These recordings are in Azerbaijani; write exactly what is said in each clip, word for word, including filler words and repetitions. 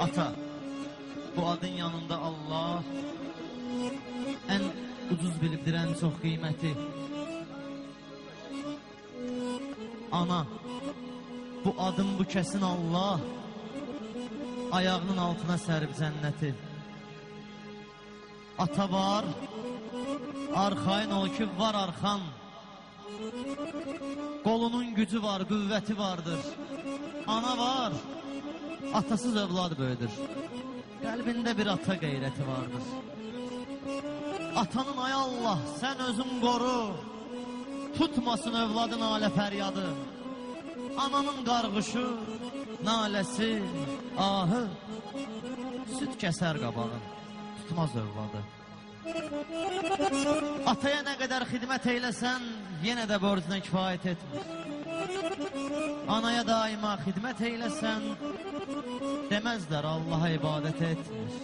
Ata, bu adın yanında Allah ən ucuz bilibdir, ən çox qiyməti. Ana, bu adın bu kəsin Allah ayağının altına sərib cənnəti. Ata var, arxayın ol ki var arxan. Qolunun gücü var, qüvvəti vardır. Ana var, atasız övlad böyüdür. Qəlbində bir ata qeyrəti vardır. Atanın ay Allah, sən özün qoru, tutmasın övladın alə fəryadı. Ananın qarğışı, naləsi, ahı, süt kəsər qabağın, tutmaz övladı. Ataya nə qədər xidmət eyləsən, yenə də borcuna kifayət etmir. Anaya daima xidmət eyləsən, deməzlər Allaha ibadət etmir.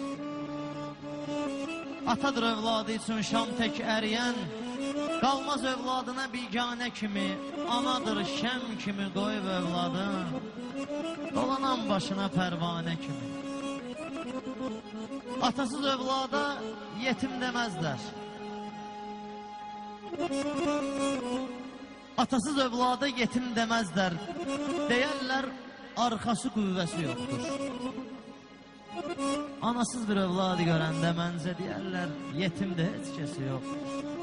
Atadır övladı üçün şam tək əriyən, qalmaz övladına biganə kimi, anadır şəm kimi qoyub övladın, dolanan başına pərvanə kimi. Atasız övlada yetim deməzlər. Atasız övlada yetim deməzlər. Deyərlər, arxası qüvvəsi yoxdur. Anasız bir övladı görəndə məncə deyərlər, yetimdə heç kəsi yoxdur.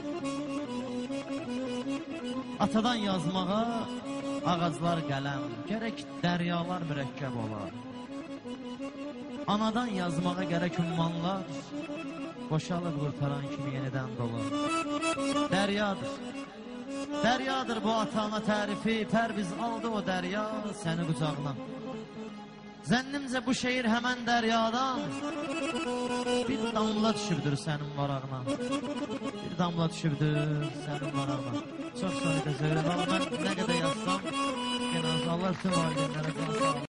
Atadan yazmağa ağaclar qələm, gərək dəryalar mürəkkəb olar. Anadan yazmağa gərək ümmanlar, boşalıb qurtaran kimi yenidən dolar. Dəryadır, dəryadır bu ata-ana tərifi, pərviz aldı o dərya səni qucağına. Zənnimcə bu şehir həmən dəryadan bir damla düşübdür sənin varağına. Bir damla düşübdür sənin varağına. Çox sayıda söyləyəm, amma mən nə qədər yazsam, genelde Allah üçün valideynlərə qalsam.